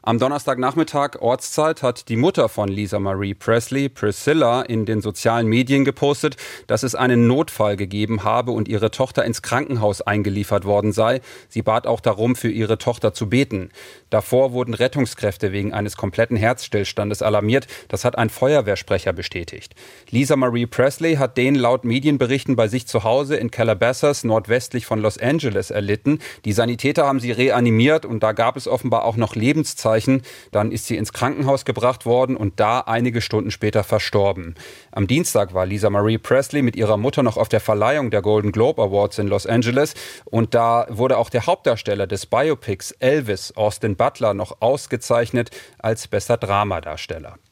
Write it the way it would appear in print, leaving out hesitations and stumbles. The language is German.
Am Donnerstagnachmittag Ortszeit hat die Mutter von Lisa Marie Presley, Priscilla, in den sozialen Medien gepostet, dass es einen Notfall gegeben habe und ihre Tochter ins Krankenhaus eingeliefert worden sei. Sie bat auch darum, für ihre Tochter zu beten. Davor wurden Rettungskräfte wegen eines kompletten Herzstillstandes alarmiert. Das hat ein Feuerwehrsprecher bestätigt. Lisa Marie Presley hat den laut Medienberichten bei sich zu Hause in Calabasas nordwestlich von Los Angeles erlitten. Die Sanitäter haben sie reanimiert und da gab es offenbar auch noch Lebenszeichen. Dann ist sie ins Krankenhaus gebracht worden und da einige Stunden später verstorben. Am Dienstag war Lisa Marie Presley mit ihrer Mutter noch auf der Verleihung der Golden Globe Awards in Los Angeles und da wurde auch der Hauptdarsteller des Biopics Elvis, Austin Butler, noch ausgezeichnet als bester Dramadarsteller.